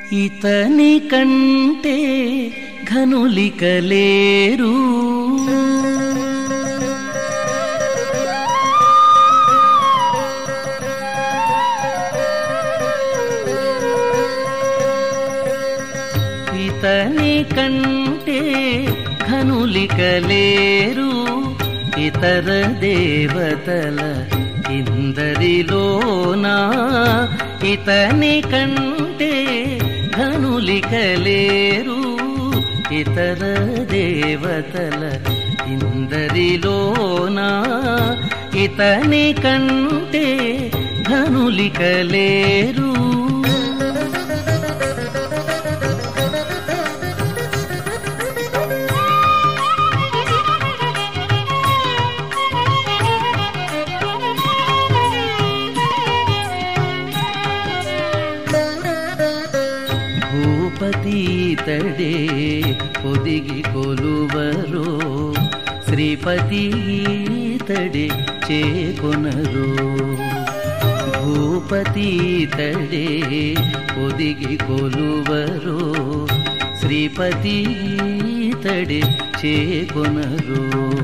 ఇతని కంటే ఘనులిక లేరు. ఇతని కంటే ఘనులిక లేరు. ఇతర దేవతల ఇందరిలోనా ఇతని కంటే ఘనులిక లేరు. ఇతర దేవతల ఇందరిలోనా ఇతని కంటే ఘనులిక లేరు. భూపతీతడే పొదిగి కొలువరో శ్రీపతీతడే చేకొనరో. భూపతీతడే పొదిగి కొలువరో శ్రీపతీతడే చేకొనరో.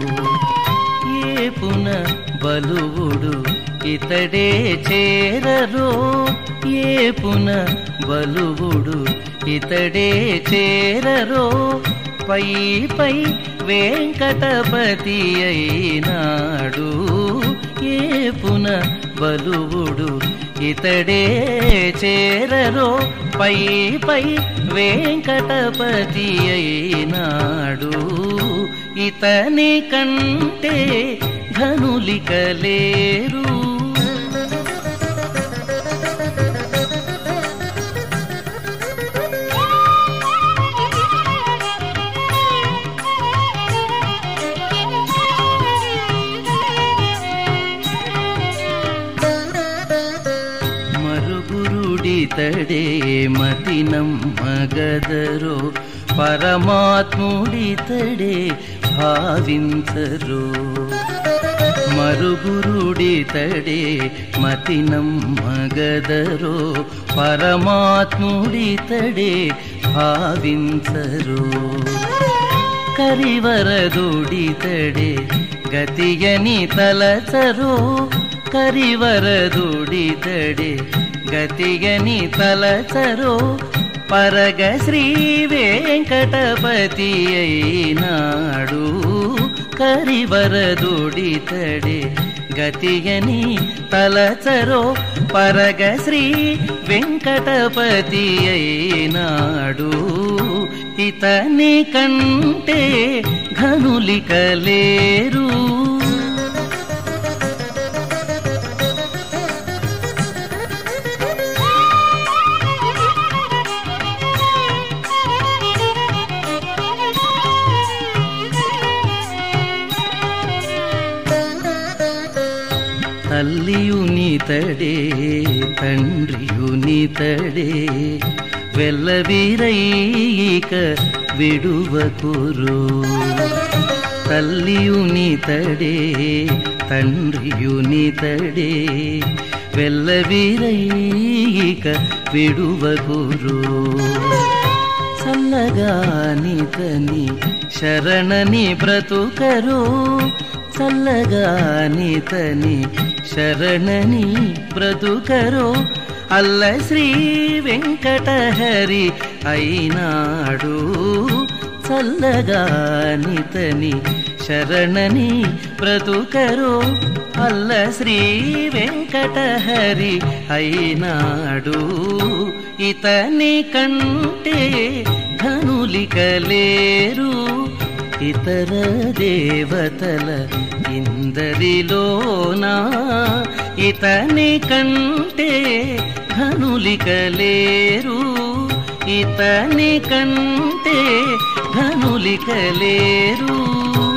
ఏపున బలువుడు ఇతడే చేరరో. ఏపున బలువుడు ఇతడే చేరరో. పై పై వెంకటపతి అయినాడు. ఏపున బలువుడు ఇతడే చేరరో. పై పై వెంకటపతి అయినాడు. ఇతని కంటే ఘనులిక లేరు. మరుగురుడితడే మతినమ్మగదరో. పరమాత్ముడితడే భావించరో. మరుగురుడితడే మతినమ్మగదరో. పరమాత్ముడితడే భావించరో. కరివరదుడితడే గతియని తలచరో. కరివరదుడితడే గతియని తలచరో. పరగ శ్రీ వెంకటపతి అయినాడు. కరివరదుడితడే గతియని తలచరో. పరగ శ్రీ వెంకటపతి అయినాడు. ఇతని కంటే ఘనులిక లేరు. తల్లియునితడే తండ్రియునితడే వెల్లవిరైక విడువకురో. తల్లియునితడే తండ్రియునితడే వెల్లవిరైక విడువకురో. చల్లగానితని శరణని బ్రతుకరో. చల్లగానితని శరణని బ్రతుకరో. అల్ల శ్రీ వెంకటహరి అయినాడు. చల్లగానితని శరణని బ్రతుకరో. అల్ల శ్రీ వెంకటహరి అయినాడు. ఇతని కంటే ఘనులిక లేరు. ఇతర దేవతల ఇందరిలోనా ఇతని కంటే ఘనులిక లేరు. ఇతని కంటే ఘనులిక లేరు.